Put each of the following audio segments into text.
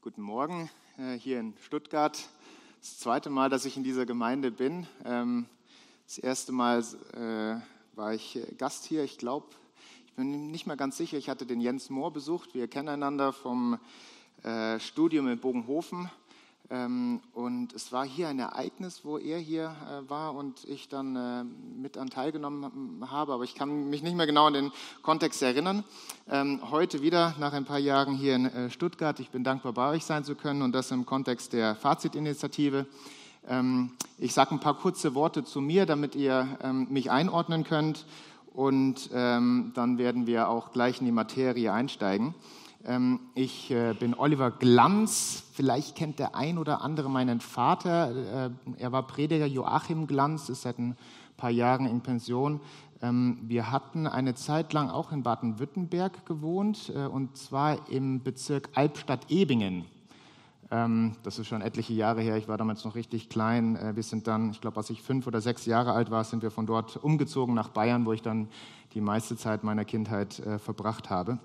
Guten Morgen hier in Stuttgart. Das zweite Mal, dass ich in dieser Gemeinde bin. Das erste Mal war ich Gast hier. Ich bin nicht mehr ganz sicher. Ich hatte den Jens Mohr besucht. Wir kennen einander vom Studium in Bogenhofen. Und es war hier ein Ereignis, wo er hier war und ich dann mit an teilgenommen habe, aber ich kann mich nicht mehr genau an den Kontext erinnern. Heute wieder, nach ein paar Jahren hier in Stuttgart, ich bin dankbar, bei euch sein zu können und das im Kontext der Fazitinitiative. Ich sage ein paar kurze Worte zu mir, damit ihr mich einordnen könnt und dann werden wir auch gleich in die Materie einsteigen. Ich bin Oliver Glanz, vielleicht kennt der ein oder andere meinen Vater, er war Prediger Joachim Glanz, ist seit ein paar Jahren in Pension. Wir hatten eine Zeit lang auch in Baden-Württemberg gewohnt und zwar im Bezirk Albstadt-Ebingen. Das ist schon etliche Jahre her, ich war damals noch richtig klein. Wir sind dann, ich glaube, als ich 5 oder 6 Jahre alt war, sind wir von dort umgezogen nach Bayern, wo ich dann die meiste Zeit meiner Kindheit verbracht habe.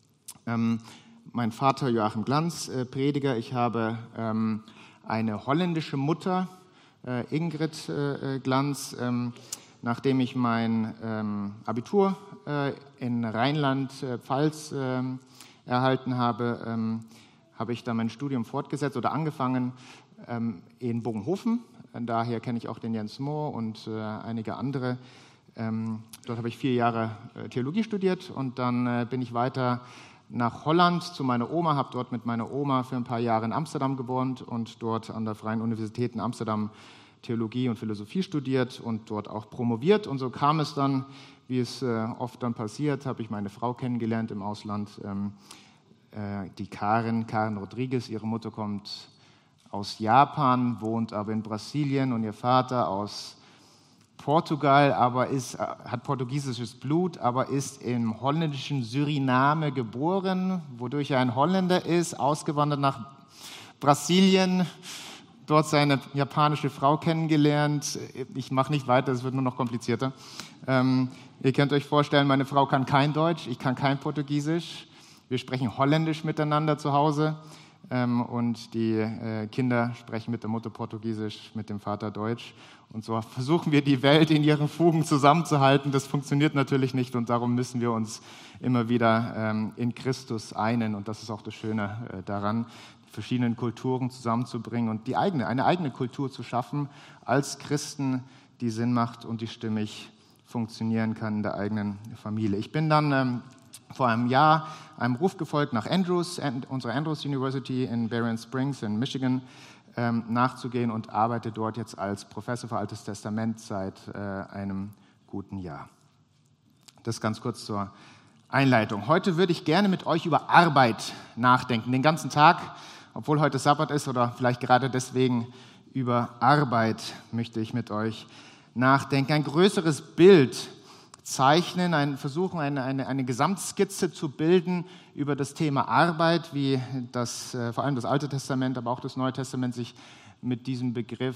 Mein Vater Joachim Glanz, Prediger. Ich habe eine holländische Mutter, Ingrid Glanz. Nachdem ich mein Abitur in Rheinland-Pfalz erhalten habe, habe ich dann mein Studium fortgesetzt oder angefangen in Bogenhofen. Daher kenne ich auch den Jens Mohr und einige andere. Dort habe ich 4 Jahre Theologie studiert und dann bin ich weiter nach Holland zu meiner Oma, habe dort mit meiner Oma für ein paar Jahre in Amsterdam gewohnt und dort an der Freien Universität in Amsterdam Theologie und Philosophie studiert und dort auch promoviert. Und so kam es dann, wie es oft dann passiert, habe ich meine Frau kennengelernt im Ausland, die Karen Rodriguez. Ihre Mutter kommt aus Japan, wohnt aber in Brasilien und ihr Vater aus Portugal, aber hat portugiesisches Blut, aber ist im holländischen Suriname geboren, wodurch er ein Holländer ist, ausgewandert nach Brasilien, dort seine japanische Frau kennengelernt. Ich mache nicht weiter, es wird nur noch komplizierter. Ihr könnt euch vorstellen, meine Frau kann kein Deutsch, ich kann kein Portugiesisch. Wir sprechen Holländisch miteinander zu Hause. Und die Kinder sprechen mit der Mutter Portugiesisch, mit dem Vater Deutsch. Und so versuchen wir, die Welt in ihren Fugen zusammenzuhalten. Das funktioniert natürlich nicht und darum müssen wir uns immer wieder in Christus einen. Und das ist auch das Schöne daran, die verschiedenen Kulturen zusammenzubringen und eine eigene Kultur zu schaffen als Christen, die Sinn macht und die stimmig funktionieren kann in der eigenen Familie. Ich bin dann vor einem Jahr einem Ruf gefolgt, nach unserer Andrews University in Berrien Springs in Michigan nachzugehen und arbeite dort jetzt als Professor für Altes Testament seit einem guten Jahr. Das ganz kurz zur Einleitung. Heute würde ich gerne mit euch über Arbeit nachdenken, den ganzen Tag, obwohl heute Sabbat ist oder vielleicht gerade deswegen über Arbeit möchte ich mit euch nachdenken. Ein größeres Bild zeichnen, versuchen eine Gesamtskizze zu bilden über das Thema Arbeit, wie vor allem das Alte Testament, aber auch das Neue Testament sich mit diesem Begriff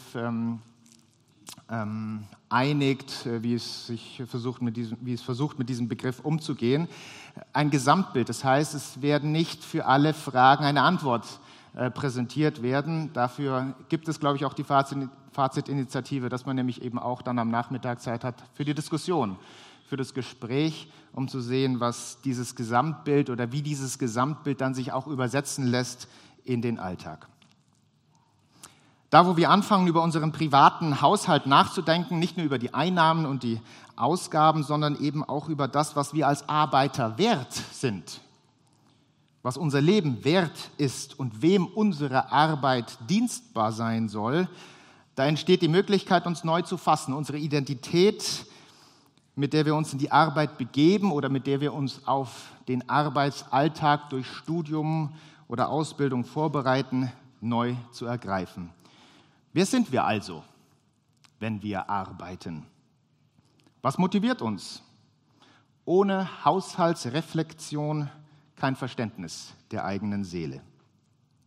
einigt, wie es versucht, mit diesem Begriff umzugehen. Ein Gesamtbild, das heißt, es werden nicht für alle Fragen eine Antwort präsentiert werden. Dafür gibt es, glaube ich, auch die Fazitinitiative, dass man nämlich eben auch dann am Nachmittag Zeit hat für die Diskussion, für das Gespräch, um zu sehen, was dieses Gesamtbild oder wie dieses Gesamtbild dann sich auch übersetzen lässt in den Alltag. Da, wo wir anfangen, über unseren privaten Haushalt nachzudenken, nicht nur über die Einnahmen und die Ausgaben, sondern eben auch über das, was wir als Arbeiter wert sind, was unser Leben wert ist und wem unsere Arbeit dienstbar sein soll, da entsteht die Möglichkeit, uns neu zu fassen, unsere Identität, mit der wir uns in die Arbeit begeben oder mit der wir uns auf den Arbeitsalltag durch Studium oder Ausbildung vorbereiten, neu zu ergreifen. Wer sind wir also, wenn wir arbeiten? Was motiviert uns? Ohne Haushaltsreflexion kein Verständnis der eigenen Seele.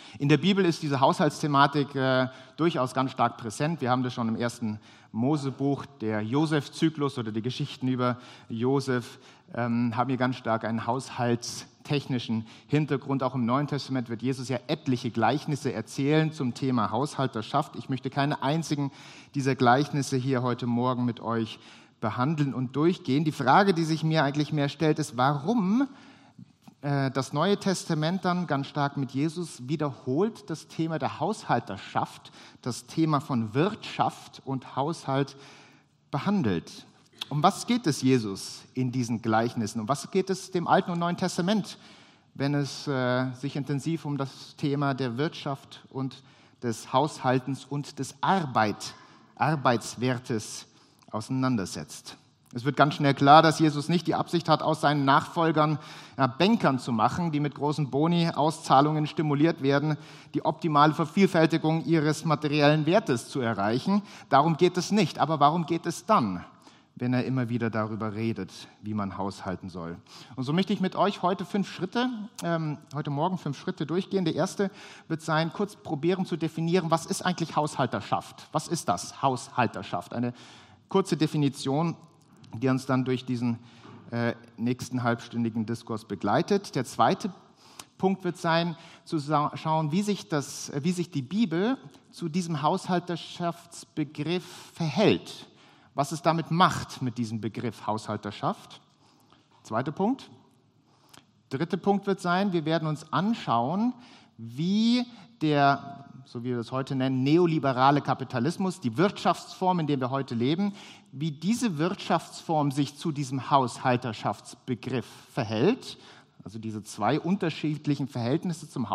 In der Bibel ist diese Haushaltsthematik durchaus ganz stark präsent. Wir haben das schon im 1. Mosebuch, der Josef-Zyklus oder die Geschichten über Josef haben hier ganz stark einen haushaltstechnischen Hintergrund. Auch im Neuen Testament wird Jesus ja etliche Gleichnisse erzählen zum Thema Haushalterschaft. Ich möchte keine einzigen dieser Gleichnisse hier heute Morgen mit euch behandeln und durchgehen. Die Frage, die sich mir eigentlich mehr stellt, ist, warum das Neue Testament dann ganz stark mit Jesus wiederholt das Thema der Haushalterschaft, das Thema von Wirtschaft und Haushalt behandelt. Um was geht es Jesus in diesen Gleichnissen? Um was geht es dem Alten und Neuen Testament, wenn es sich intensiv um das Thema der Wirtschaft und des Haushaltens und des Arbeitswertes auseinandersetzt? Es wird ganz schnell klar, dass Jesus nicht die Absicht hat, aus seinen Nachfolgern Bankern zu machen, die mit großen Boni-Auszahlungen stimuliert werden, die optimale Vervielfältigung ihres materiellen Wertes zu erreichen. Darum geht es nicht. Aber warum geht es dann, wenn er immer wieder darüber redet, wie man haushalten soll? Und so möchte ich mit euch heute Morgen 5 Schritte durchgehen. Der erste wird sein, kurz probieren zu definieren, was ist eigentlich Haushalterschaft? Was ist das, Haushalterschaft? Eine kurze Definition, die uns dann durch diesen nächsten halbstündigen Diskurs begleitet. Der zweite Punkt wird sein, zu schauen, wie sich die Bibel zu diesem Haushalterschaftsbegriff verhält. Was es damit macht, mit diesem Begriff Haushalterschaft. Zweiter Punkt. Dritter Punkt wird sein, wir werden uns anschauen, wie der, so wie wir das heute nennen, neoliberale Kapitalismus, die Wirtschaftsform, in der wir heute leben, wie diese Wirtschaftsform sich zu diesem Haushalterschaftsbegriff verhält. Also diese 2 unterschiedlichen Verhältnisse zum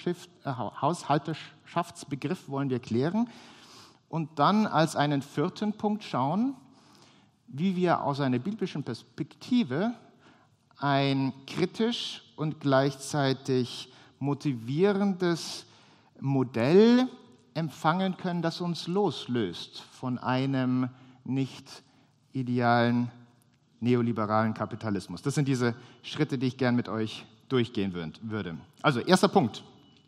Haushalterschaftsbegriff wollen wir klären. Und dann als einen 4. Punkt schauen, wie wir aus einer biblischen Perspektive ein kritisch und gleichzeitig motivierendes Modell empfangen können, das uns loslöst von einem nicht idealen neoliberalen Kapitalismus. Das sind diese Schritte, die ich gern mit euch durchgehen würde. Also, erster Punkt.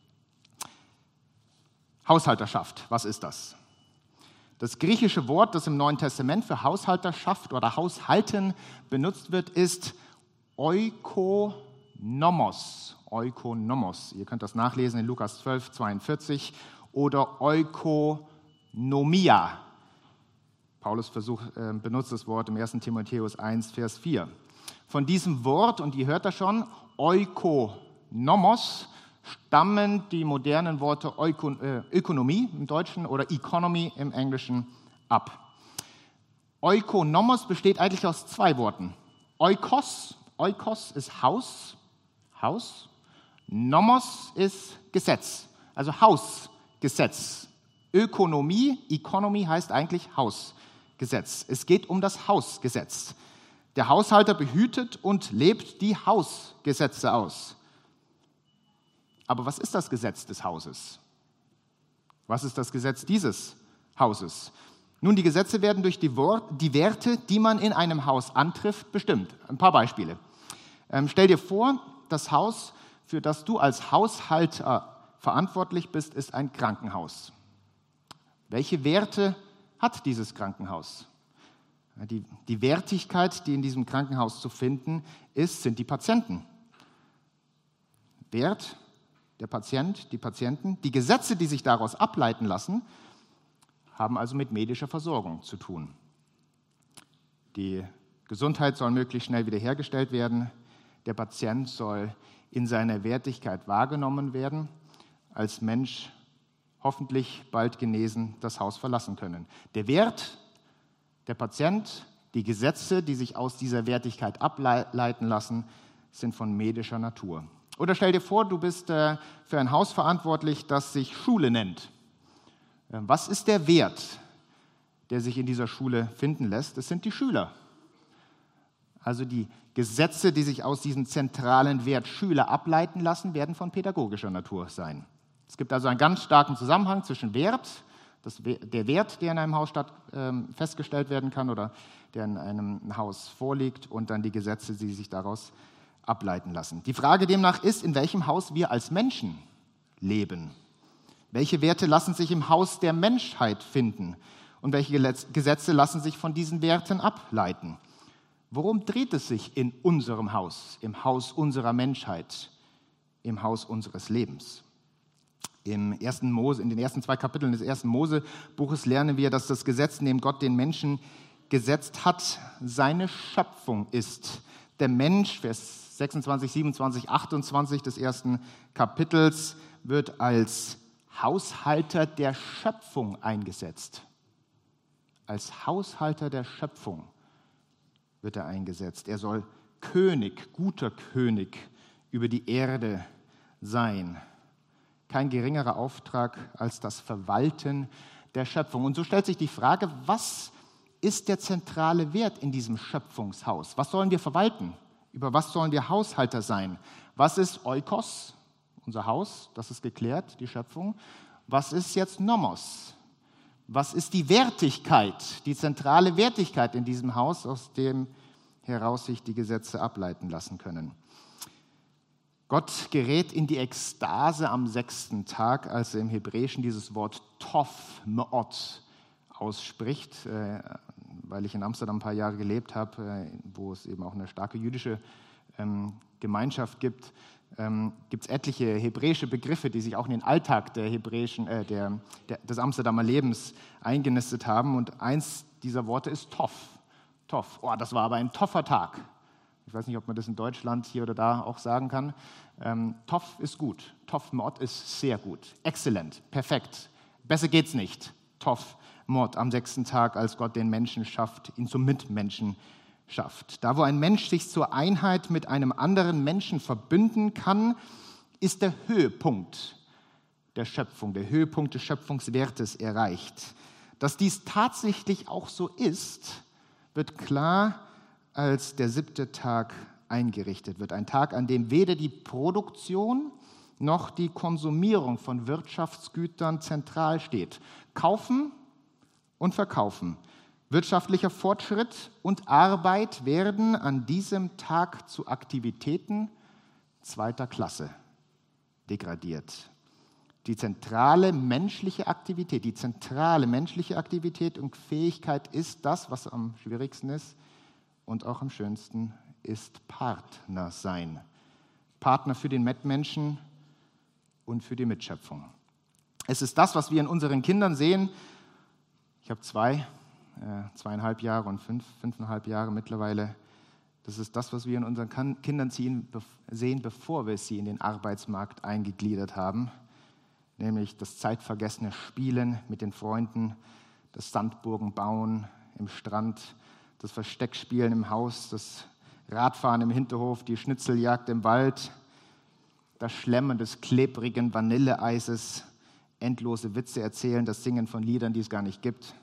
Haushalterschaft. Was ist das? Das griechische Wort, das im Neuen Testament für Haushalterschaft oder Haushalten benutzt wird, ist Oikonomos. Oikonomos. Ihr könnt das nachlesen in Lukas 12, 42 oder Oikonomia. Paulus benutzt das Wort im 1. Timotheus 1, Vers 4. Von diesem Wort, und ihr hört das schon, Oikonomos, stammen die modernen Worte Ökonomie im Deutschen oder Economy im Englischen ab. Oikonomos besteht eigentlich aus 2 Worten. Oikos ist Haus. Nomos ist Gesetz, also Hausgesetz. Economy heißt eigentlich Hausgesetz. Es geht um das Hausgesetz. Der Haushalter behütet und lebt die Hausgesetze aus. Aber was ist das Gesetz des Hauses? Was ist das Gesetz dieses Hauses? Nun, die Gesetze werden durch die Werte, die man in einem Haus antrifft, bestimmt. Ein paar Beispiele. Stell dir vor, das Haus, für das du als Haushalter verantwortlich bist, ist ein Krankenhaus. Welche Werte hat dieses Krankenhaus? Die Wertigkeit, die in diesem Krankenhaus zu finden ist, sind die Patienten. Wert, der Patient, die Patienten. Die Gesetze, die sich daraus ableiten lassen, haben also mit medischer Versorgung zu tun. Die Gesundheit soll möglichst schnell wiederhergestellt werden. Der Patient soll in seiner Wertigkeit wahrgenommen werden, als Mensch hoffentlich bald genesen das Haus verlassen können. Der Wert, der Patient, die Gesetze, die sich aus dieser Wertigkeit ableiten lassen, sind von medischer Natur. Oder stell dir vor, du bist für ein Haus verantwortlich, das sich Schule nennt. Was ist der Wert, der sich in dieser Schule finden lässt? Das sind die Schüler. Also die Gesetze, die sich aus diesem zentralen Wert Schüler ableiten lassen, werden von pädagogischer Natur sein. Es gibt also einen ganz starken Zusammenhang zwischen Wert, der Wert, der in einem Haus festgestellt werden kann oder der in einem Haus vorliegt, und dann die Gesetze, die sich daraus ableiten lassen. Die Frage demnach ist, in welchem Haus wir als Menschen leben? Welche Werte lassen sich im Haus der Menschheit finden? Und welche Gesetze lassen sich von diesen Werten ableiten? Worum dreht es sich in unserem Haus, im Haus unserer Menschheit, im Haus unseres Lebens? In den ersten 2 Kapiteln des 1. Mose-Buches lernen wir, dass das Gesetz, in dem Gott den Menschen gesetzt hat, seine Schöpfung ist. Der Mensch, Vers 26, 27, 28 des 1. Kapitels, wird als Haushalter der Schöpfung eingesetzt. Als Haushalter der Schöpfung wird er eingesetzt. Er soll König, guter König über die Erde sein. Kein geringerer Auftrag als das Verwalten der Schöpfung. Und so stellt sich die Frage, was ist der zentrale Wert in diesem Schöpfungshaus? Was sollen wir verwalten? Über was sollen wir Haushalter sein? Was ist Oikos, unser Haus? Das ist geklärt, die Schöpfung. Was ist jetzt Nomos? Was ist die Wertigkeit, die zentrale Wertigkeit in diesem Haus, aus dem heraus sich die Gesetze ableiten lassen können? Gott gerät in die Ekstase am 6. Tag, als er im Hebräischen dieses Wort Tov Me'ot ausspricht, weil ich in Amsterdam ein paar Jahre gelebt habe, wo es eben auch eine starke jüdische Gemeinschaft gibt, gibt es etliche hebräische Begriffe, die sich auch in den Alltag des Amsterdamer Lebens eingenistet haben. Und eins dieser Worte ist Tov. Tov. Oh, das war aber ein toffer Tag. Ich weiß nicht, ob man das in Deutschland hier oder da auch sagen kann. Tov ist gut. Tov Mod ist sehr gut. Exzellent. Perfekt. Besser geht's nicht. Tov Mod am 6. Tag, als Gott den Menschen schafft, ihn zum Mitmenschen schafft. Da, wo ein Mensch sich zur Einheit mit einem anderen Menschen verbünden kann, ist der Höhepunkt der Schöpfung, der Höhepunkt des Schöpfungswertes erreicht. Dass dies tatsächlich auch so ist, wird klar, als der 7. Tag eingerichtet wird. Ein Tag, an dem weder die Produktion noch die Konsumierung von Wirtschaftsgütern zentral steht. Kaufen und verkaufen. Wirtschaftlicher Fortschritt und Arbeit werden an diesem Tag zu Aktivitäten zweiter Klasse degradiert. Die zentrale menschliche Aktivität und Fähigkeit ist das, was am schwierigsten ist und auch am schönsten ist Partner sein. Partner für den Mitmenschen und für die Mitschöpfung. Es ist das, was wir in unseren Kindern sehen. Ich habe 2,5 Jahre und 5,5 Jahre mittlerweile. Das ist das, was wir in unseren Kindern sehen, bevor wir sie in den Arbeitsmarkt eingegliedert haben. Nämlich das zeitvergessene Spielen mit den Freunden, das Sandburgen bauen im Strand, das Versteckspielen im Haus, das Radfahren im Hinterhof, die Schnitzeljagd im Wald, das Schlemmen des klebrigen Vanilleeises, endlose Witze erzählen, das Singen von Liedern, die es gar nicht gibt.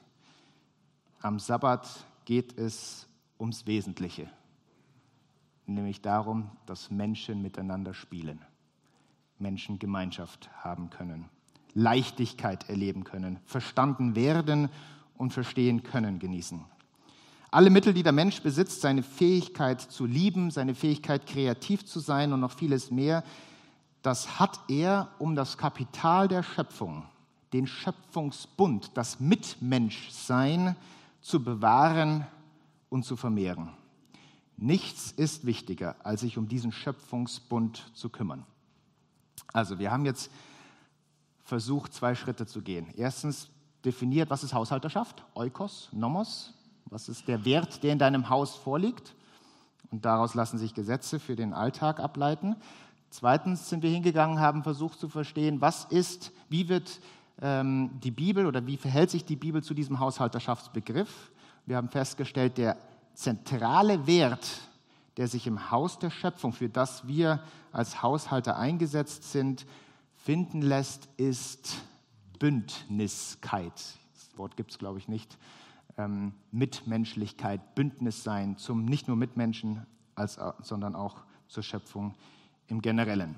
Am Sabbat geht es ums Wesentliche, nämlich darum, dass Menschen miteinander spielen, Menschen Gemeinschaft haben können, Leichtigkeit erleben können, verstanden werden und verstehen können genießen. Alle Mittel, die der Mensch besitzt, seine Fähigkeit zu lieben, seine Fähigkeit kreativ zu sein und noch vieles mehr, das hat er, um das Kapital der Schöpfung, den Schöpfungsbund, das Mitmenschsein zu bewahren und zu vermehren. Nichts ist wichtiger, als sich um diesen Schöpfungsbund zu kümmern. Also wir haben jetzt versucht, 2 Schritte zu gehen. Erstens definiert, was ist Haushalterschaft? Oikos, Nomos. Was ist der Wert, der in deinem Haus vorliegt? Und daraus lassen sich Gesetze für den Alltag ableiten. Zweitens sind wir hingegangen, haben versucht zu verstehen, wie wird die Bibel oder wie verhält sich die Bibel zu diesem Haushalterschaftsbegriff. Wir haben festgestellt, der zentrale Wert, der sich im Haus der Schöpfung, für das wir als Haushalter eingesetzt sind, finden lässt, ist Bündniskeit. Das Wort gibt es, glaube ich, nicht. Mitmenschlichkeit, Bündnis sein zum nicht nur Mitmenschen, sondern auch zur Schöpfung im Generellen.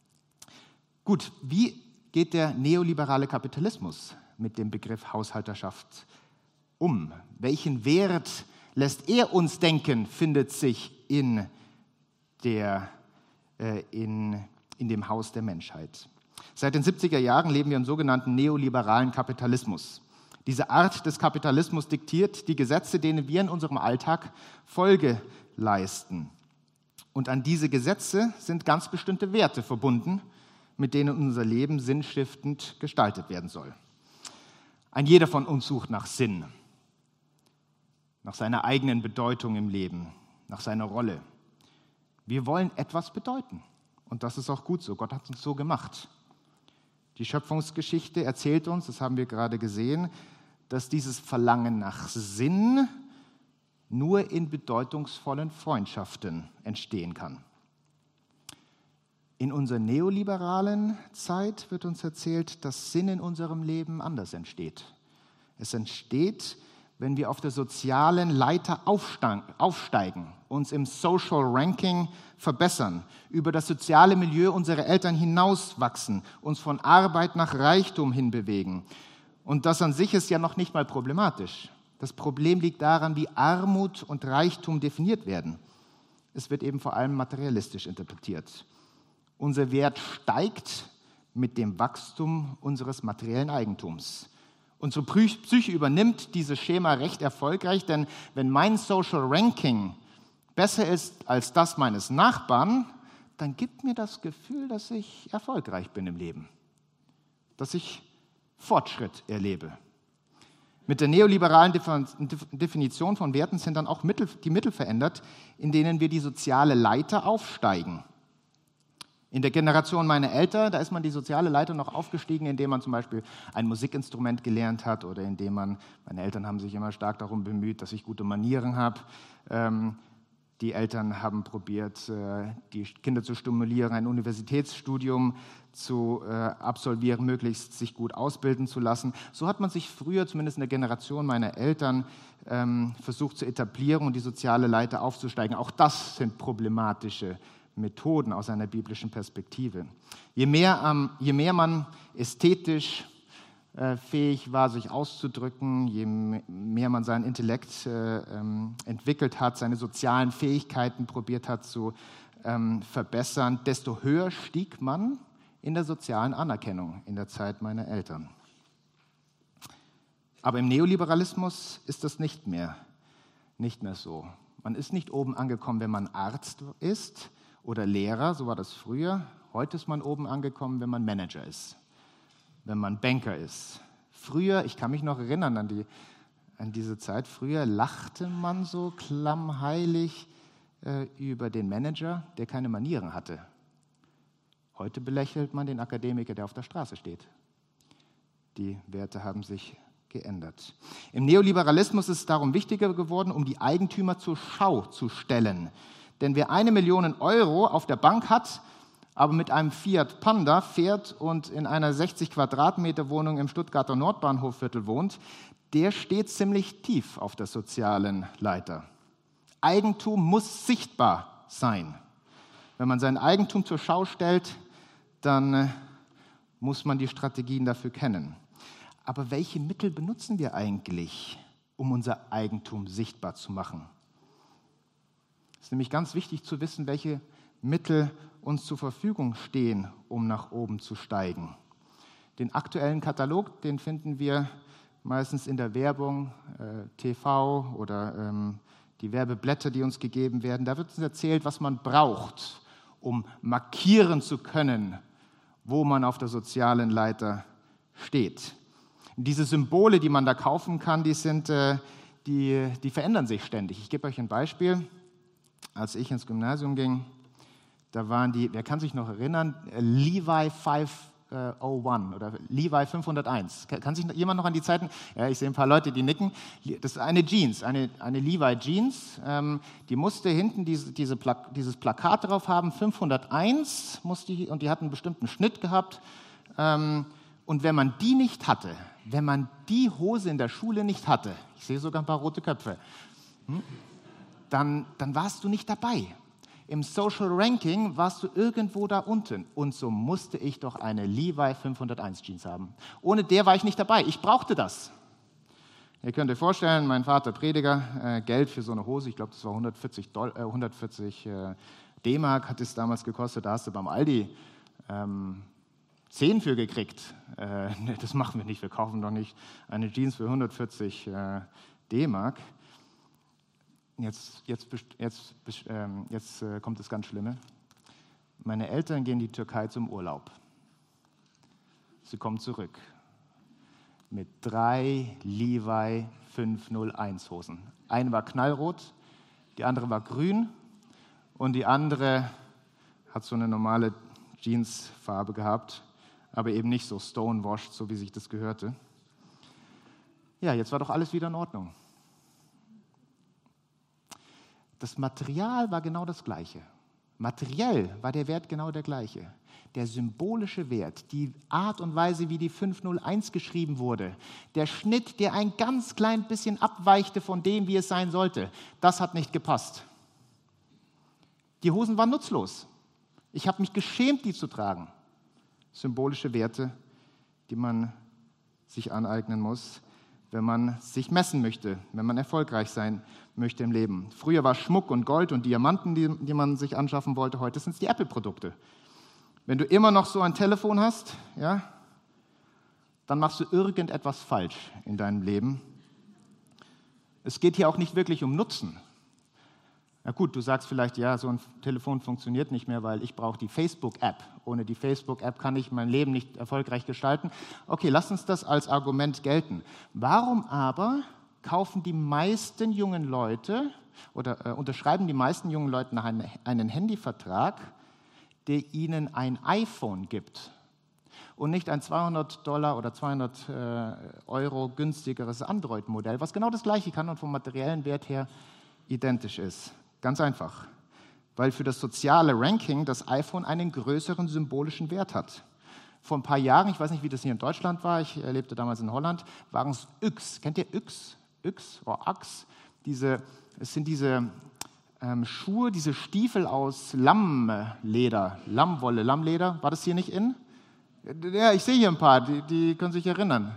Gut, wie geht der neoliberale Kapitalismus mit dem Begriff Haushalterschaft um? Welchen Wert lässt er uns denken, findet sich in dem Haus der Menschheit? Seit den 70er Jahren leben wir im sogenannten neoliberalen Kapitalismus. Diese Art des Kapitalismus diktiert die Gesetze, denen wir in unserem Alltag Folge leisten. Und an diese Gesetze sind ganz bestimmte Werte verbunden, mit denen unser Leben sinnstiftend gestaltet werden soll. Ein jeder von uns sucht nach Sinn, nach seiner eigenen Bedeutung im Leben, nach seiner Rolle. Wir wollen etwas bedeuten und das ist auch gut so. Gott hat uns so gemacht. Die Schöpfungsgeschichte erzählt uns, das haben wir gerade gesehen, dass dieses Verlangen nach Sinn nur in bedeutungsvollen Freundschaften entstehen kann. In unserer neoliberalen Zeit wird uns erzählt, dass Sinn in unserem Leben anders entsteht. Es entsteht, wenn wir auf der sozialen Leiter aufsteigen, uns im Social Ranking verbessern, über das soziale Milieu unserer Eltern hinauswachsen, uns von Arbeit nach Reichtum hinbewegen. Und das an sich ist ja noch nicht mal problematisch. Das Problem liegt daran, wie Armut und Reichtum definiert werden. Es wird eben vor allem materialistisch interpretiert. Unser Wert steigt mit dem Wachstum unseres materiellen Eigentums. Unsere Psyche übernimmt dieses Schema recht erfolgreich, denn wenn mein Social Ranking besser ist als das meines Nachbarn, dann gibt mir das Gefühl, dass ich erfolgreich bin im Leben, dass ich Fortschritt erlebe. Mit der neoliberalen Definition von Werten sind dann auch die Mittel verändert, in denen wir die soziale Leiter aufsteigen. In der Generation meiner Eltern, da ist man die soziale Leiter noch aufgestiegen, indem man zum Beispiel ein Musikinstrument gelernt hat oder indem meine Eltern haben sich immer stark darum bemüht, dass ich gute Manieren habe. Die Eltern haben probiert, die Kinder zu stimulieren, ein Universitätsstudium zu absolvieren, möglichst sich gut ausbilden zu lassen. So hat man sich früher, zumindest in der Generation meiner Eltern, versucht zu etablieren und die soziale Leiter aufzusteigen. Auch das sind problematische Methoden aus einer biblischen Perspektive. Je mehr man ästhetisch fähig war, sich auszudrücken, je mehr man seinen Intellekt entwickelt hat, seine sozialen Fähigkeiten probiert hat zu verbessern, desto höher stieg man in der sozialen Anerkennung in der Zeit meiner Eltern. Aber im Neoliberalismus ist das nicht mehr so. Man ist nicht oben angekommen, wenn man Arzt ist oder Lehrer, so war das früher. Heute ist man oben angekommen, wenn man Manager ist, wenn man Banker ist. Früher, ich kann mich noch erinnern an diese Zeit, früher lachte man so klammheilig über den Manager, der keine Manieren hatte. Heute belächelt man den Akademiker, der auf der Straße steht. Die Werte haben sich geändert. Im Neoliberalismus ist es darum wichtiger geworden, um die Eigentümer zur Schau zu stellen. Denn wer 1 Million Euro auf der Bank hat, aber mit einem Fiat Panda fährt und in einer 60 Quadratmeter Wohnung im Stuttgarter Nordbahnhofviertel wohnt, der steht ziemlich tief auf der sozialen Leiter. Eigentum muss sichtbar sein. Wenn man sein Eigentum zur Schau stellt, dann muss man die Strategien dafür kennen. Aber welche Mittel benutzen wir eigentlich, um unser Eigentum sichtbar zu machen? Es ist nämlich ganz wichtig zu wissen, welche Mittel uns zur Verfügung stehen, um nach oben zu steigen. Den aktuellen Katalog, den finden wir meistens in der Werbung, TV oder die Werbeblätter, die uns gegeben werden. Da wird uns erzählt, was man braucht, um markieren zu können, wo man auf der sozialen Leiter steht. Diese Symbole, die man da kaufen kann, die verändern sich ständig. Ich gebe euch ein Beispiel. Als ich ins Gymnasium ging, da waren wer kann sich noch erinnern, Levi 501 oder Levi 501. Kann sich jemand noch an die Zeiten? Ja, ich sehe ein paar Leute, die nicken. Das ist eine Jeans, eine Levi Jeans. Die musste hinten dieses Plakat drauf haben, 501 und die hat einen bestimmten Schnitt gehabt. Und wenn man die nicht hatte, wenn man die Hose in der Schule nicht hatte, ich sehe sogar ein paar rote Köpfe, dann warst du nicht dabei. Im Social Ranking warst du irgendwo da unten. Und so musste ich doch eine Levi 501 Jeans haben. Ohne der war ich nicht dabei. Ich brauchte das. Ihr könnt euch vorstellen, mein Vater Prediger, Geld für so eine Hose, ich glaube, das war 140 D-Mark hat es damals gekostet. Da hast du beim Aldi 10 für gekriegt. Nee, das machen wir nicht, wir kaufen doch nicht eine Jeans für 140 D-Mark. Jetzt kommt das ganz Schlimme. Meine Eltern gehen in die Türkei zum Urlaub. Sie kommen zurück mit 3 Levi 501 Hosen. Eine war knallrot, die andere war grün und die andere hat so eine normale Jeansfarbe gehabt, aber eben nicht so stonewashed, so wie sich das gehörte. Ja, jetzt war doch alles wieder in Ordnung. Das Material war genau das Gleiche. Materiell war der Wert genau der gleiche. Der symbolische Wert, die Art und Weise, wie die 501 geschrieben wurde, der Schnitt, der ein ganz klein bisschen abweichte von dem, wie es sein sollte, das hat nicht gepasst. Die Hosen waren nutzlos. Ich habe mich geschämt, die zu tragen. Symbolische Werte, die man sich aneignen muss, wenn man sich messen möchte, wenn man erfolgreich sein möchte im Leben. Früher war Schmuck und Gold und Diamanten, die man sich anschaffen wollte. Heute sind es die Apple-Produkte. Wenn du immer noch so ein Telefon hast, ja, dann machst du irgendetwas falsch in deinem Leben. Es geht hier auch nicht wirklich um Nutzen. Na gut, du sagst vielleicht, ja, so ein Telefon funktioniert nicht mehr, weil ich brauche die Facebook-App. Ohne die Facebook-App kann ich mein Leben nicht erfolgreich gestalten. Okay, lass uns das als Argument gelten. Warum aber kaufen die meisten jungen Leute oder unterschreiben die meisten jungen Leute einen Handyvertrag, der ihnen ein iPhone gibt und nicht ein $200 oder 200 Euro günstigeres Android-Modell, was genau das Gleiche kann und vom materiellen Wert her identisch ist? Ganz einfach, weil für das soziale Ranking das iPhone einen größeren symbolischen Wert hat. Vor ein paar Jahren, ich weiß nicht, wie das hier in Deutschland war, ich lebte damals in Holland, waren es Yx. Kennt ihr Yx? Yx oder Axe? Es sind diese Schuhe, diese Stiefel aus Lammleder, Lammwolle, Lammleder. War das hier nicht in? Ja, ich sehe hier ein paar, die können sich erinnern.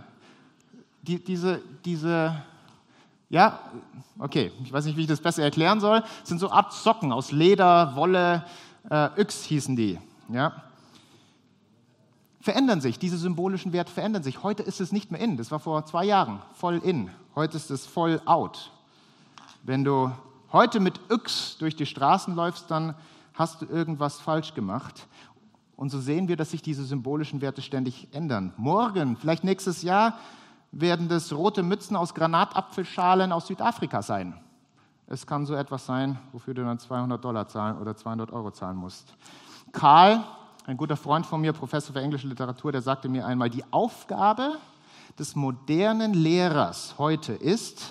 Ja, okay, ich weiß nicht, wie ich das besser erklären soll. Es sind so Art Socken aus Leder, Wolle, Yx hießen die. Ja. Verändern sich, diese symbolischen Werte verändern sich. Heute ist es nicht mehr in, das war vor 2 Jahren voll in. Heute ist es voll out. Wenn du heute mit Yx durch die Straßen läufst, dann hast du irgendwas falsch gemacht. Und so sehen wir, dass sich diese symbolischen Werte ständig ändern. Morgen, vielleicht nächstes Jahr, werden das rote Mützen aus Granatapfelschalen aus Südafrika sein. Es kann so etwas sein, wofür du dann $200 zahlen oder 200 Euro zahlen musst. Karl, ein guter Freund von mir, Professor für englische Literatur, der sagte mir einmal, die Aufgabe des modernen Lehrers heute ist,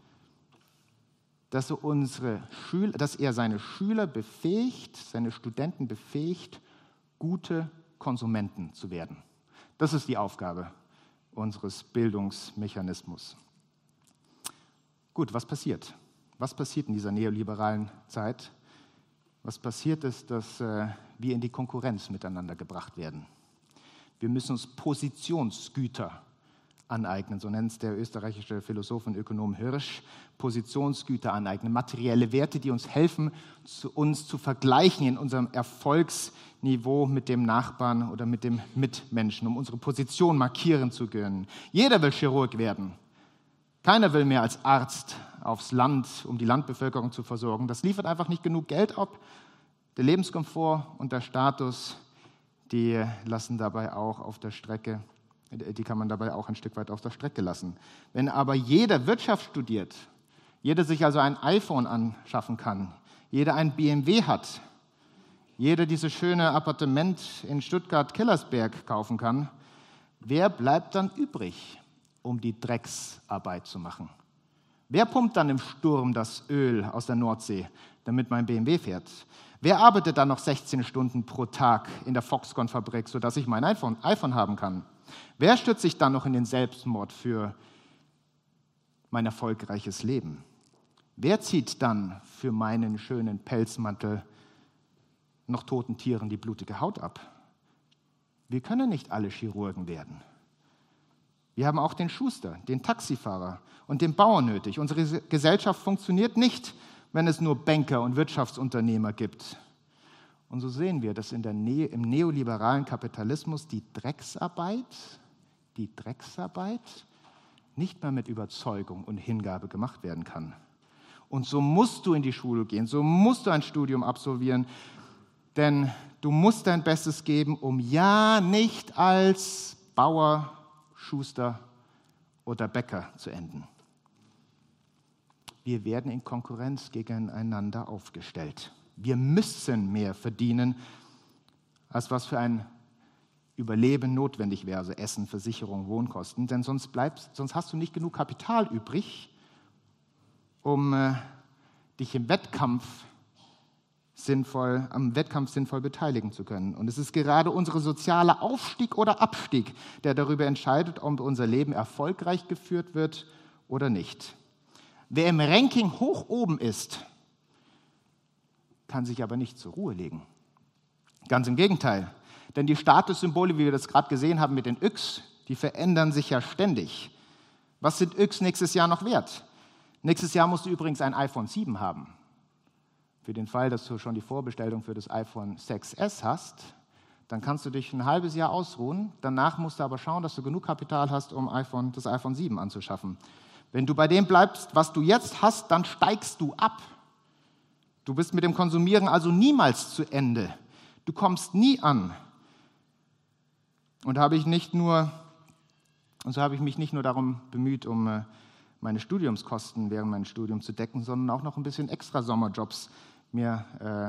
dass er seine Schüler befähigt, seine Studenten befähigt, gute Konsumenten zu werden. Das ist die Aufgabe unseres Bildungsmechanismus. Gut, was passiert? Was passiert in dieser neoliberalen Zeit? Was passiert ist, dass wir in die Konkurrenz miteinander gebracht werden. Wir müssen uns Positionsgüter aneignen, so nennt es der österreichische Philosoph und Ökonom Hirsch, Positionsgüter aneignen, materielle Werte, die uns helfen, uns zu vergleichen in unserem Erfolgsniveau mit dem Nachbarn oder mit dem Mitmenschen, um unsere Position markieren zu können. Jeder will Chirurg werden. Keiner will mehr als Arzt aufs Land, um die Landbevölkerung zu versorgen. Das liefert einfach nicht genug Geld ab. Der Lebenskomfort und der Status, die lassen dabei auch auf der Strecke. Die kann man dabei auch ein Stück weit auf der Strecke lassen. Wenn aber jeder Wirtschaft studiert, jeder sich also ein iPhone anschaffen kann, jeder ein BMW hat, jeder dieses schöne Appartement in Stuttgart-Kellersberg kaufen kann, wer bleibt dann übrig, um die Drecksarbeit zu machen? Wer pumpt dann im Sturm das Öl aus der Nordsee, damit mein BMW fährt? Wer arbeitet dann noch 16 Stunden pro Tag in der Foxconn-Fabrik, sodass ich mein iPhone haben kann? Wer stürzt sich dann noch in den Selbstmord für mein erfolgreiches Leben? Wer zieht dann für meinen schönen Pelzmantel noch toten Tieren die blutige Haut ab? Wir können nicht alle Chirurgen werden. Wir haben auch den Schuster, den Taxifahrer und den Bauern nötig. Unsere Gesellschaft funktioniert nicht, wenn es nur Banker und Wirtschaftsunternehmer gibt. Und so sehen wir, dass im neoliberalen Kapitalismus die Drecksarbeit nicht mehr mit Überzeugung und Hingabe gemacht werden kann. Und so musst du in die Schule gehen, so musst du ein Studium absolvieren, denn du musst dein Bestes geben, um ja nicht als Bauer, Schuster oder Bäcker zu enden. Wir werden in Konkurrenz gegeneinander aufgestellt. Wir müssen mehr verdienen, als was für ein Überleben notwendig wäre, also Essen, Versicherung, Wohnkosten, denn sonst hast du nicht genug Kapital übrig, um dich am Wettkampf sinnvoll beteiligen zu können. Und es ist gerade unser sozialer Aufstieg oder Abstieg, der darüber entscheidet, ob unser Leben erfolgreich geführt wird oder nicht. Wer im Ranking hoch oben ist, kann sich aber nicht zur Ruhe legen. Ganz im Gegenteil. Denn die Statussymbole, wie wir das gerade gesehen haben mit den Yx, die verändern sich ja ständig. Was sind Yx nächstes Jahr noch wert? Nächstes Jahr musst du übrigens ein iPhone 7 haben. Für den Fall, dass du schon die Vorbestellung für das iPhone 6S hast, dann kannst du dich ein halbes Jahr ausruhen. Danach musst du aber schauen, dass du genug Kapital hast, um das iPhone 7 anzuschaffen. Wenn du bei dem bleibst, was du jetzt hast, dann steigst du ab. Du bist mit dem Konsumieren also niemals zu Ende. Du kommst nie an. Und so habe ich mich nicht nur darum bemüht, um meine Studiumskosten während meines Studiums zu decken, sondern auch noch ein bisschen extra Sommerjobs mir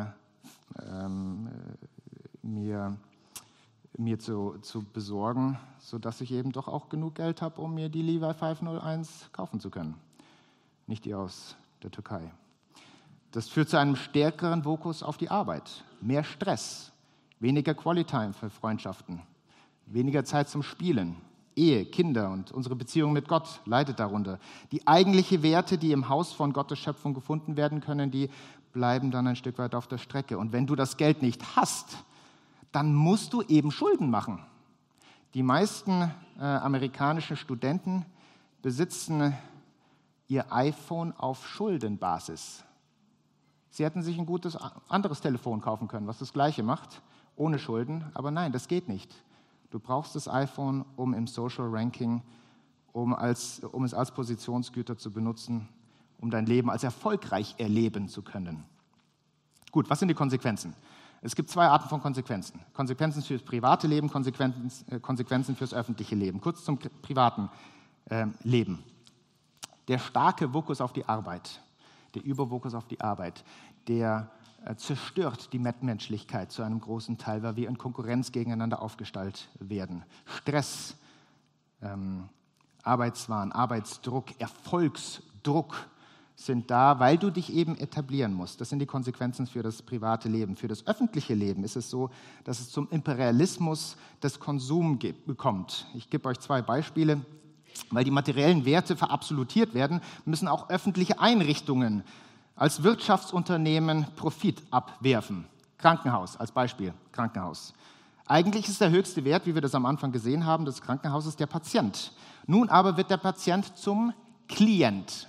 zu besorgen, sodass ich eben doch auch genug Geld habe, um mir die Levi 501 kaufen zu können. Nicht die aus der Türkei. Das führt zu einem stärkeren Fokus auf die Arbeit, mehr Stress, weniger Quality-Time für Freundschaften, weniger Zeit zum Spielen, Ehe, Kinder und unsere Beziehung mit Gott leidet darunter. Die eigentlichen Werte, die im Haus von Gottes Schöpfung gefunden werden können, die bleiben dann ein Stück weit auf der Strecke. Und wenn du das Geld nicht hast, dann musst du eben Schulden machen. Die meisten amerikanischen Studenten besitzen ihr iPhone auf Schuldenbasis. Sie hätten sich ein gutes anderes Telefon kaufen können, was das Gleiche macht, ohne Schulden. Aber nein, das geht nicht. Du brauchst das iPhone, um im Social Ranking, um es als Positionsgüter zu benutzen, um dein Leben als erfolgreich erleben zu können. Gut, was sind die Konsequenzen? Es gibt zwei Arten von Konsequenzen. Konsequenzen fürs private Leben, Konsequenzen fürs öffentliche Leben. Kurz zum privaten Leben. Der starke Fokus auf die Arbeit, der Überfokus auf die Arbeit, der zerstört die Mitmenschlichkeit zu einem großen Teil, weil wir in Konkurrenz gegeneinander aufgestellt werden. Stress, Arbeitswahn, Arbeitsdruck, Erfolgsdruck sind da, weil du dich eben etablieren musst. Das sind die Konsequenzen für das private Leben. Für das öffentliche Leben ist es so, dass es zum Imperialismus des Konsums kommt. Ich gebe euch zwei Beispiele. Weil die materiellen Werte verabsolutiert werden, müssen auch öffentliche Einrichtungen als Wirtschaftsunternehmen Profit abwerfen. Krankenhaus als Beispiel, Krankenhaus. Eigentlich ist der höchste Wert, wie wir das am Anfang gesehen haben, des Krankenhauses der Patient. Nun aber wird der Patient zum Klient,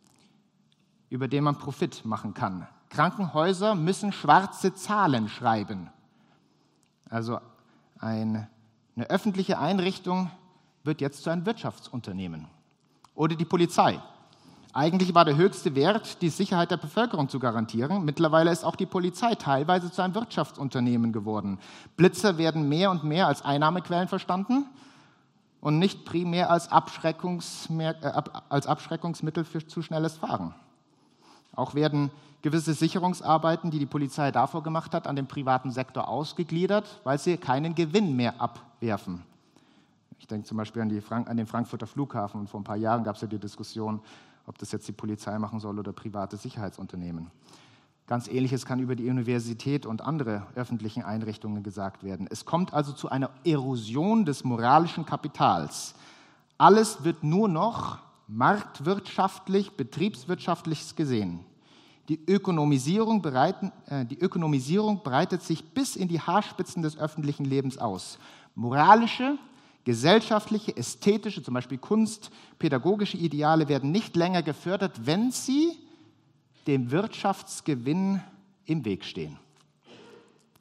über den man Profit machen kann. Krankenhäuser müssen schwarze Zahlen schreiben. Also eine öffentliche Einrichtung wird jetzt zu einem Wirtschaftsunternehmen. Oder die Polizei. Eigentlich war der höchste Wert, die Sicherheit der Bevölkerung zu garantieren. Mittlerweile ist auch die Polizei teilweise zu einem Wirtschaftsunternehmen geworden. Blitzer werden mehr und mehr als Einnahmequellen verstanden und nicht primär als Abschreckungsmittel für zu schnelles Fahren. Auch werden gewisse Sicherungsarbeiten, die die Polizei davor gemacht hat, an den privaten Sektor ausgegliedert, weil sie keinen Gewinn mehr abwerfen. Ich denke zum Beispiel an den Frankfurter Flughafen. Und vor ein paar Jahren gab es ja die Diskussion, ob das jetzt die Polizei machen soll oder private Sicherheitsunternehmen. Ganz Ähnliches kann über die Universität und andere öffentlichen Einrichtungen gesagt werden. Es kommt also zu einer Erosion des moralischen Kapitals. Alles wird nur noch marktwirtschaftlich, betriebswirtschaftlich gesehen. Die Ökonomisierung breitet sich bis in die Haarspitzen des öffentlichen Lebens aus. Moralische, gesellschaftliche, ästhetische, zum Beispiel Kunst, pädagogische Ideale werden nicht länger gefördert, wenn sie dem Wirtschaftsgewinn im Weg stehen.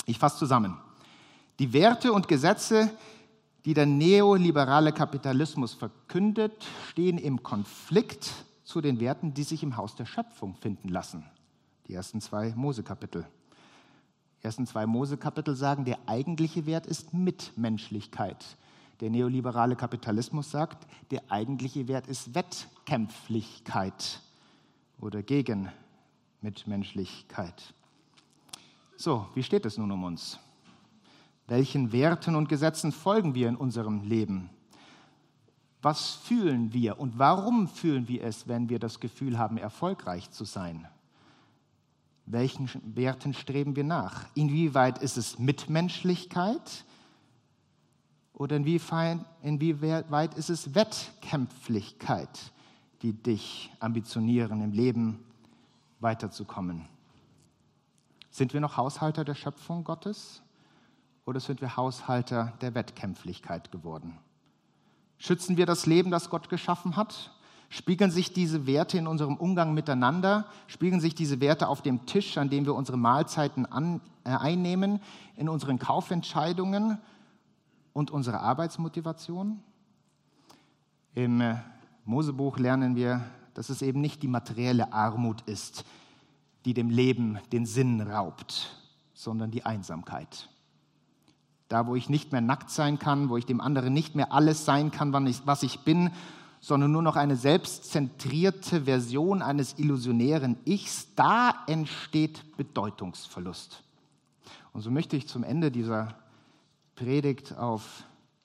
Ich fasse zusammen. Die Werte und Gesetze, die der neoliberale Kapitalismus verkündet, stehen im Konflikt zu den Werten, die sich im Haus der Schöpfung finden lassen. Die ersten 2 Mose-Kapitel. Die ersten 2 Mose-Kapitel sagen, der eigentliche Wert ist Mitmenschlichkeit. Der neoliberale Kapitalismus sagt, der eigentliche Wert ist Wettkämpflichkeit oder gegen Mitmenschlichkeit. So, wie steht es nun um uns? Welchen Werten und Gesetzen folgen wir in unserem Leben? Was fühlen wir und warum fühlen wir es, wenn wir das Gefühl haben, erfolgreich zu sein? Welchen Werten streben wir nach? Inwieweit ist es Mitmenschlichkeit oder inwieweit ist es Wettkämpflichkeit, die dich ambitionieren, im Leben weiterzukommen? Sind wir noch Haushalter der Schöpfung Gottes oder sind wir Haushalter der Wettkämpflichkeit geworden? Schützen wir das Leben, das Gott geschaffen hat? Spiegeln sich diese Werte in unserem Umgang miteinander? Spiegeln sich diese Werte auf dem Tisch, an dem wir unsere Mahlzeiten einnehmen, in unseren Kaufentscheidungen und unserer Arbeitsmotivation? Im Mosebuch lernen wir, dass es eben nicht die materielle Armut ist, die dem Leben den Sinn raubt, sondern die Einsamkeit. Da, wo ich nicht mehr nackt sein kann, wo ich dem anderen nicht mehr alles sein kann, was ich bin, sondern nur noch eine selbstzentrierte Version eines illusionären Ichs, da entsteht Bedeutungsverlust. Und so möchte ich zum Ende dieser Predigt auf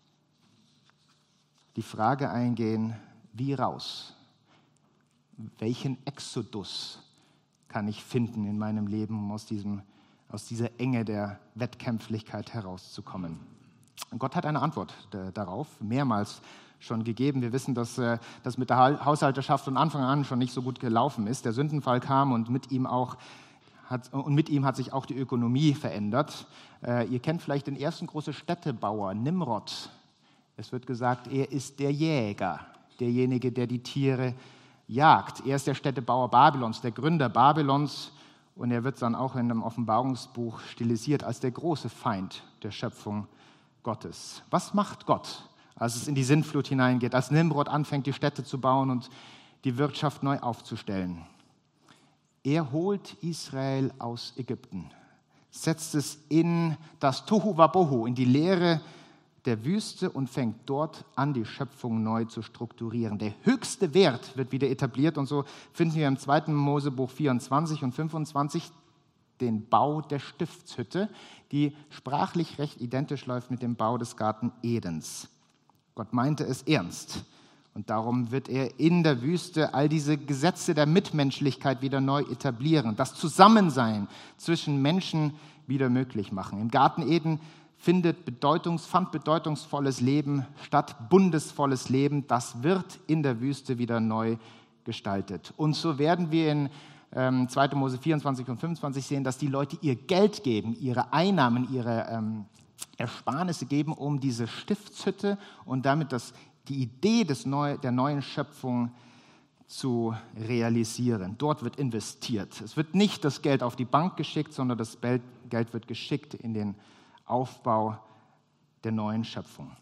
die Frage eingehen, wie raus? Welchen Exodus kann ich finden in meinem Leben, um aus dieser Enge der Wettkämpflichkeit herauszukommen? Und Gott hat eine Antwort darauf, mehrmals schon gegeben. Wir wissen, dass das mit der Haushalterschaft von Anfang an schon nicht so gut gelaufen ist. Der Sündenfall kam und mit ihm hat sich auch die Ökonomie verändert. Ihr kennt vielleicht den ersten großen Städtebauer, Nimrod. Es wird gesagt, er ist der Jäger, derjenige, der die Tiere jagt. Er ist der Städtebauer Babylons, der Gründer Babylons. Und er wird dann auch in dem Offenbarungsbuch stilisiert als der große Feind der Schöpfung Gottes. Was macht Gott, als es in die Sintflut hineingeht, als Nimrod anfängt, die Städte zu bauen und die Wirtschaft neu aufzustellen? Er holt Israel aus Ägypten, setzt es in das Tohu Wabohu, in die Leere der Wüste und fängt dort an, die Schöpfung neu zu strukturieren. Der höchste Wert wird wieder etabliert und so finden wir im 2. Mosebuch 24 und 25 den Bau der Stiftshütte, die sprachlich recht identisch läuft mit dem Bau des Garten Edens. Gott meinte es ernst und darum wird er in der Wüste all diese Gesetze der Mitmenschlichkeit wieder neu etablieren, das Zusammensein zwischen Menschen wieder möglich machen. Im Garten Eden fand bedeutungsvolles Leben statt, bundesvolles Leben, das wird in der Wüste wieder neu gestaltet. Und so werden wir in 2. Mose 24 und 25 sehen, dass die Leute ihr Geld geben, ihre Einnahmen, ihre Ersparnisse geben, um diese Stiftshütte und damit die Idee der neuen Schöpfung zu realisieren. Dort wird investiert. Es wird nicht das Geld auf die Bank geschickt, sondern das Geld wird geschickt in den Aufbau der neuen Schöpfung.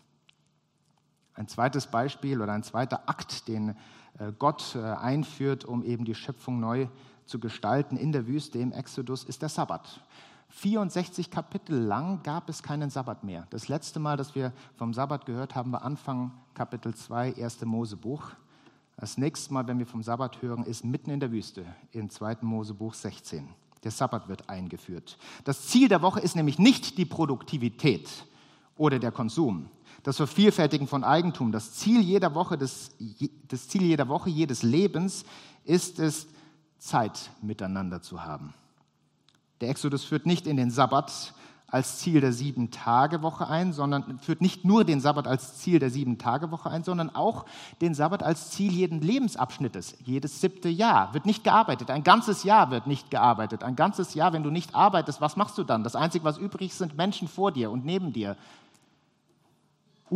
Ein zweites Beispiel oder ein zweiter Akt, den Gott einführt, um eben die Schöpfung neu zu gestalten in der Wüste im Exodus, ist der Sabbat. 64 Kapitel lang gab es keinen Sabbat mehr. Das letzte Mal, dass wir vom Sabbat gehört haben, war Anfang Kapitel 2, 1. Mosebuch. Das nächste Mal, wenn wir vom Sabbat hören, ist mitten in der Wüste, in 2. Mosebuch 16. Der Sabbat wird eingeführt. Das Ziel der Woche ist nämlich nicht die Produktivität oder der Konsum, das Vervielfältigen von Eigentum. Das Ziel jeder Woche, jedes Lebens ist es, Zeit miteinander zu haben. Der Exodus führt nicht in den Sabbat als Ziel der 7-Tage-Woche ein, sondern führt nicht nur den Sabbat als Ziel der 7-Tage-Woche ein, sondern auch den Sabbat als Ziel jeden Lebensabschnittes. Jedes 7. Jahr wird nicht gearbeitet. Ein ganzes Jahr wird nicht gearbeitet. Ein ganzes Jahr, wenn du nicht arbeitest, was machst du dann? Das Einzige, was übrig ist, sind Menschen vor dir und neben dir.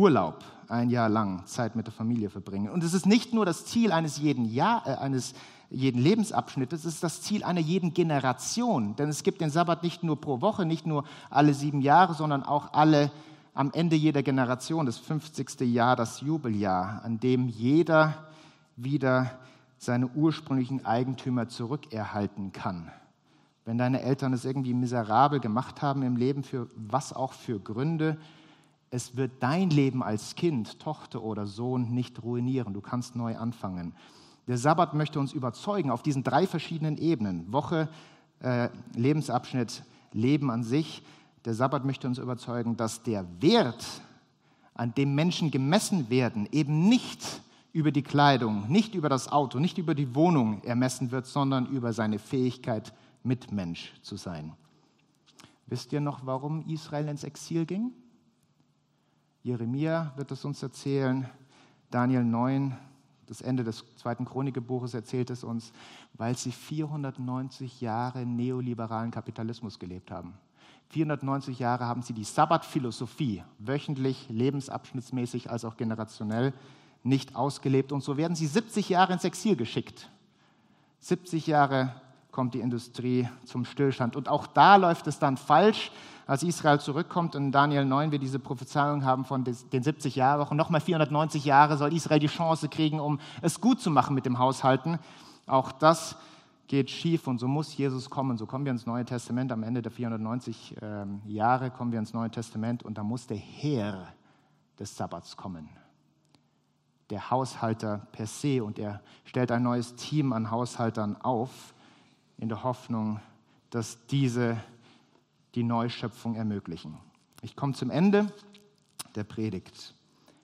Urlaub, ein Jahr lang Zeit mit der Familie verbringen. Und es ist nicht nur das Ziel eines jeden Lebensabschnitt. Es ist das Ziel einer jeden Generation. Denn es gibt den Sabbat nicht nur pro Woche, nicht nur alle 7 Jahre, sondern auch am Ende jeder Generation, das 50. Jahr, das Jubeljahr, an dem jeder wieder seine ursprünglichen Eigentümer zurückerhalten kann. Wenn deine Eltern es irgendwie miserabel gemacht haben im Leben, für was auch für Gründe, es wird dein Leben als Kind, Tochter oder Sohn nicht ruinieren. Du kannst neu anfangen. Der Sabbat möchte uns überzeugen auf diesen 3 verschiedenen Ebenen. Woche, Lebensabschnitt, Leben an sich. Der Sabbat möchte uns überzeugen, dass der Wert, an dem Menschen gemessen werden, eben nicht über die Kleidung, nicht über das Auto, nicht über die Wohnung ermessen wird, sondern über seine Fähigkeit, Mitmensch zu sein. Wisst ihr noch, warum Israel ins Exil ging? Jeremia wird es uns erzählen, Daniel 9, das Ende des 2. Chronikbuches erzählt es uns, weil sie 490 Jahre neoliberalen Kapitalismus gelebt haben. 490 Jahre haben sie die Sabbatphilosophie, wöchentlich, lebensabschnittsmäßig als auch generationell, nicht ausgelebt. Und so werden sie 70 Jahre ins Exil geschickt. 70 Jahre kommt die Industrie zum Stillstand. Und auch da läuft es dann falsch, als Israel zurückkommt. In Daniel 9 wir diese Prophezeiung haben von den 70 Jahren. Und nochmal 490 Jahre soll Israel die Chance kriegen, um es gut zu machen mit dem Haushalten. Auch das geht schief und so muss Jesus kommen. So kommen wir ins Neue Testament. Am Ende der 490 Jahre kommen wir ins Neue Testament und da muss der Herr des Sabbats kommen. Der Haushalter per se, und er stellt ein neues Team an Haushaltern auf, in der Hoffnung, dass diese die Neuschöpfung ermöglichen. Ich komme zum Ende der Predigt.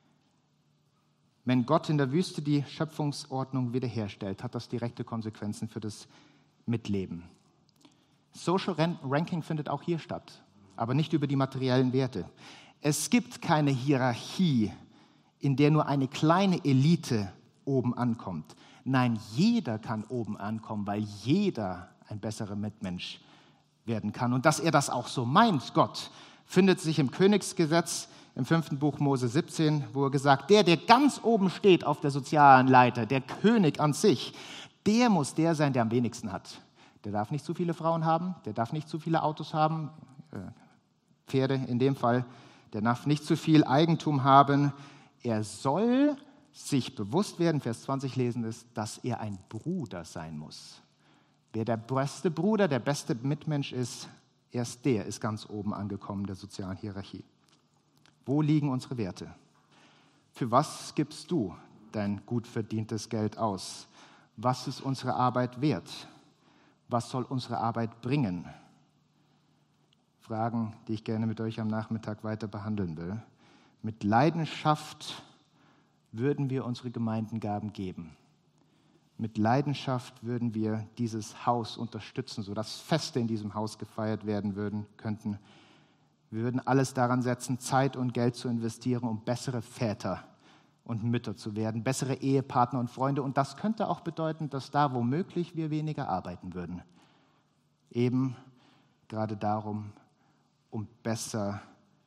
Wenn Gott in der Wüste die Schöpfungsordnung wiederherstellt, hat das direkte Konsequenzen für das Mitleben. Social Ranking findet auch hier statt, aber nicht über die materiellen Werte. Es gibt keine Hierarchie, in der nur eine kleine Elite oben ankommt. Nein, jeder kann oben ankommen, weil jeder ein besserer Mitmensch werden kann. Und dass er das auch so meint, Gott, findet sich im Königsgesetz im 5. Buch Mose 17, wo er gesagt, der ganz oben steht auf der sozialen Leiter, der König an sich, der muss der sein, der am wenigsten hat. Der darf nicht zu viele Frauen haben, der darf nicht zu viele Autos haben, Pferde in dem Fall, der darf nicht zu viel Eigentum haben. Er soll sich bewusst werden, Vers 20 lesen ist, dass er ein Bruder sein muss. Wer der beste Bruder, der beste Mitmensch ist, erst der ist ganz oben angekommen der sozialen Hierarchie. Wo liegen unsere Werte? Für was gibst du dein gut verdientes Geld aus? Was ist unsere Arbeit wert? Was soll unsere Arbeit bringen? Fragen, die ich gerne mit euch am Nachmittag weiter behandeln will. Mit Leidenschaft würden wir unsere Gemeindengaben geben. Mit Leidenschaft würden wir dieses Haus unterstützen, sodass Feste in diesem Haus gefeiert werden könnten. Wir würden alles daran setzen, Zeit und Geld zu investieren, um bessere Väter und Mütter zu werden, bessere Ehepartner und Freunde. Und das könnte auch bedeuten, dass da womöglich wir weniger arbeiten würden. Eben gerade darum, um bessere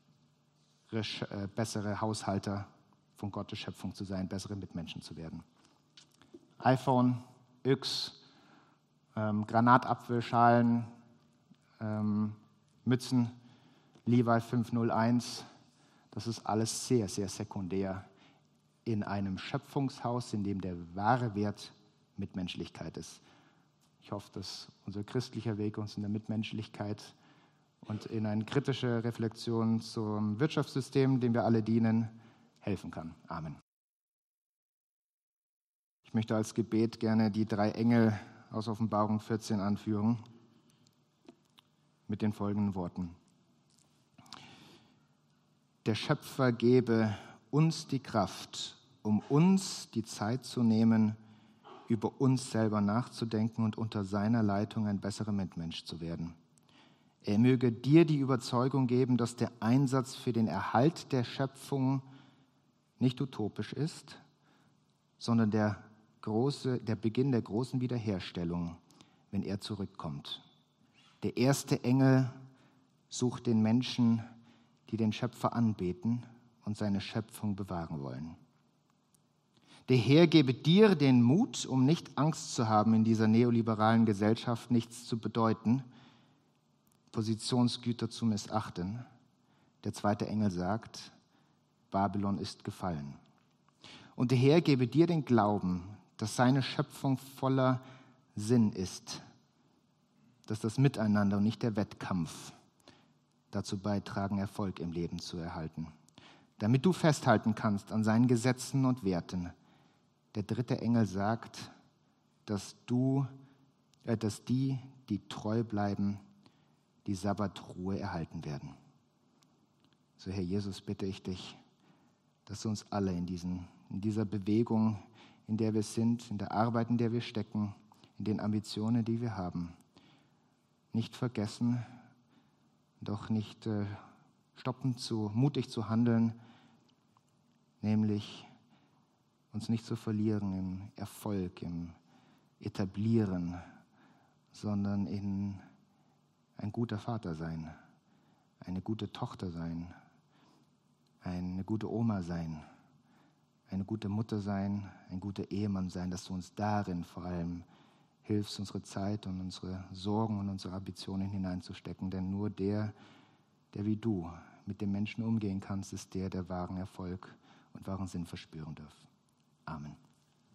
Haushalter von Gottes Schöpfung zu sein, bessere Mitmenschen zu werden. iPhone, Yx, Granatapfelschalen, Mützen, Levi 501, das ist alles sehr, sehr sekundär in einem Schöpfungshaus, in dem der wahre Wert Mitmenschlichkeit ist. Ich hoffe, dass unser christlicher Weg uns in der Mitmenschlichkeit und in eine kritische Reflexion zum Wirtschaftssystem, dem wir alle dienen, helfen kann. Amen. Ich möchte als Gebet gerne die 3 Engel aus Offenbarung 14 anführen mit den folgenden Worten. Der Schöpfer gebe uns die Kraft, um uns die Zeit zu nehmen, über uns selber nachzudenken und unter seiner Leitung ein besserer Mitmensch zu werden. Er möge dir die Überzeugung geben, dass der Einsatz für den Erhalt der Schöpfung nicht utopisch ist, sondern der Beginn der großen Wiederherstellung, wenn er zurückkommt. Der erste Engel sucht den Menschen, die den Schöpfer anbeten und seine Schöpfung bewahren wollen. Der Herr gebe dir den Mut, um nicht Angst zu haben, in dieser neoliberalen Gesellschaft nichts zu bedeuten, Positionsgüter zu missachten. Der zweite Engel sagt, Babylon ist gefallen. Und der Herr gebe dir den Glauben, dass seine Schöpfung voller Sinn ist, dass das Miteinander und nicht der Wettkampf dazu beitragen, Erfolg im Leben zu erhalten. Damit du festhalten kannst an seinen Gesetzen und Werten. Der dritte Engel sagt, dass die treu bleiben, die Sabbatruhe erhalten werden. So, Herr Jesus, bitte ich dich, dass du uns alle in dieser Bewegung, in der wir sind, in der Arbeit, in der wir stecken, in den Ambitionen, die wir haben, nicht vergessen, doch nicht mutig zu handeln, nämlich uns nicht zu verlieren im Erfolg, im Etablieren, sondern in ein guter Vater sein, eine gute Tochter sein, eine gute Oma sein, eine gute Mutter sein, ein guter Ehemann sein, dass du uns darin vor allem hilfst, unsere Zeit und unsere Sorgen und unsere Ambitionen hineinzustecken. Denn nur der wie du mit dem Menschen umgehen kannst, ist der wahren Erfolg und wahren Sinn verspüren darf. Amen.